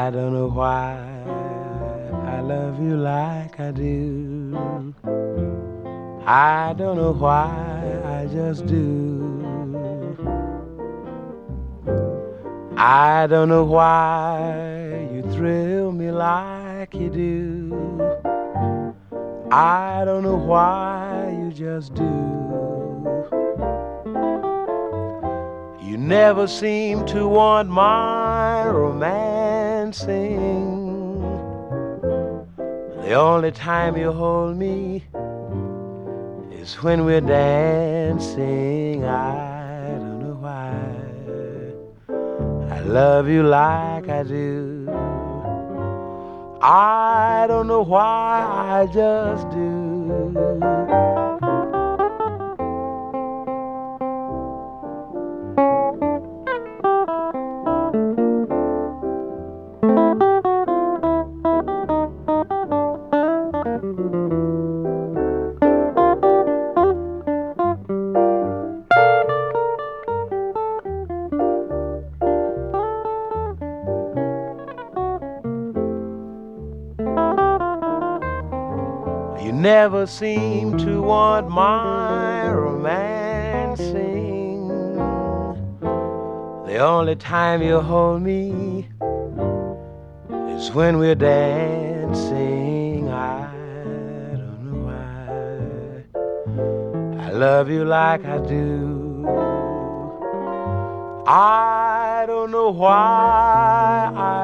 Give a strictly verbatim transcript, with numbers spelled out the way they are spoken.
I don't know why I love you like I do. I don't know why, I just do. I don't know why you thrill me like you do. I don't know why, you just do. You never seem to want my romancing. The only time you hold me is when we're dancing. I don't know why I love you like I do. I don't know why, I just do. You never seem to want my romancing. The only time you hold me is when we're dancing. I don't know why I love you like I do. I don't know why I